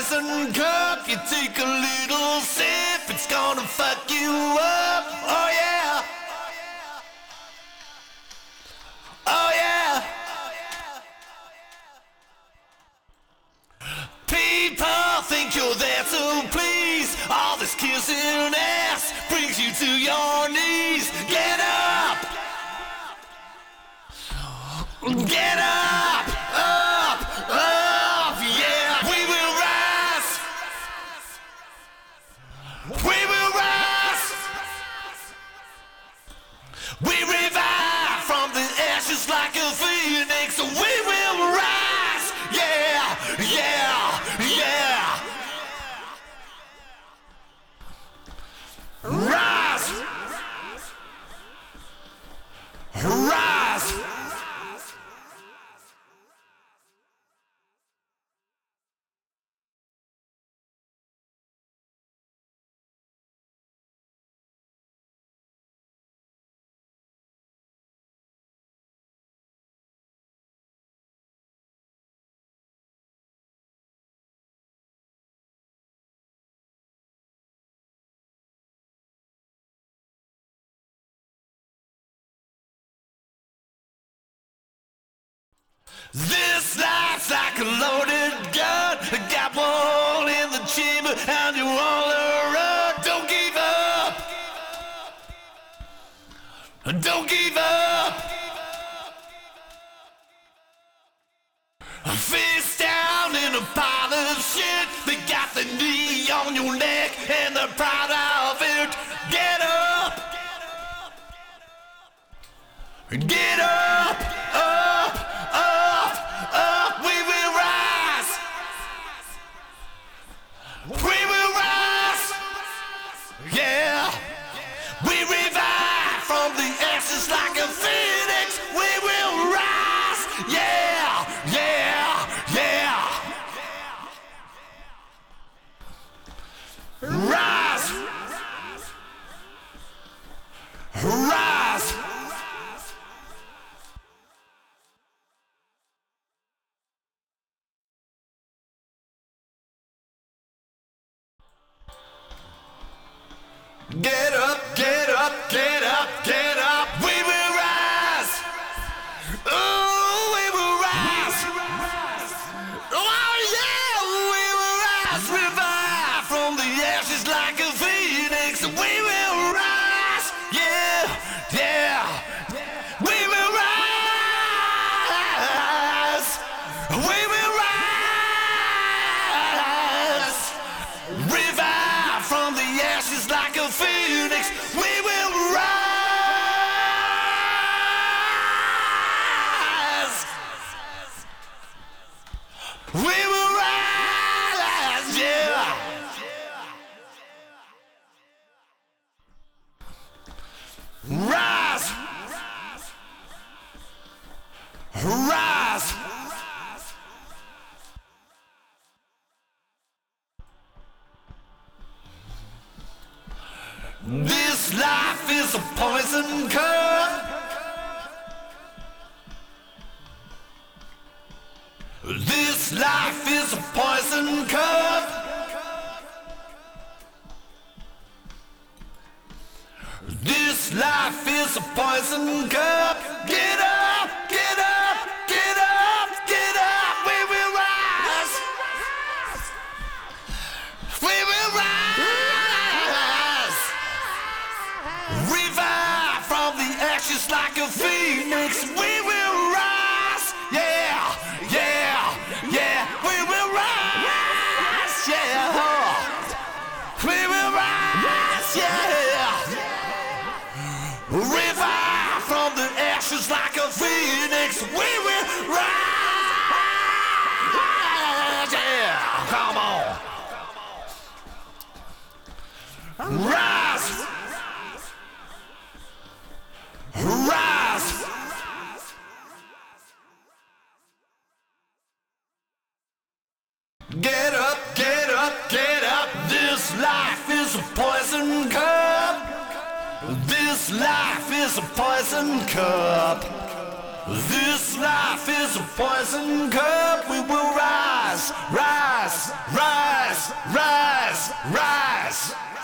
poison cup. You take a little sip, it's gonna fuck you up. Oh yeah. Oh yeah. People think you're there to please. All this kissing ass brings you to your knees. Get up. Get up. Up. Up. Yeah. We will rise. We will rise. We revive from the ashes like a phoenix. We will rise. Yeah. Yeah. Yeah. Rise. Rise. This life's like a loaded gun. Got one in the chamber and you wanna run. Don't give up. Don't give up. Face down in a pile of shit. They got the knee on your neck and they're proud of it. Get up. Get up. Up. Up. Up. We will rise. We will rise. Yeah. We revive from the ashes like a phoenix. We will rise. Yeah. Yeah. Yeah. Rise. Rise. Get up, get up, get up, get up. We will rise. Oh, we will rise. Oh, yeah, we will rise. Revive from the ashes like a phoenix. We will rise. Yeah, yeah. We will rise. We will rise. Revive from the ashes like a phoenix. We will rise. We will rise. Yeah. Rise. Rise. This life is a poison cup. This life is a poison cup. This life is a poison cup. Get up, get up, get up, get up. We will rise. We will rise. Revive from the ashes like a phoenix. We will rise. Yeah, yeah, yeah. We will rise. Yeah. We will rise. Yeah. Revive from the ashes like a phoenix. We will rise. Yeah. Come on. Rise. Rise. Get up, get up, get up. This life is a poison cup. This life is a poison cup. This life is a poison cup. We will rise. rise, rise, rise, rise, rise.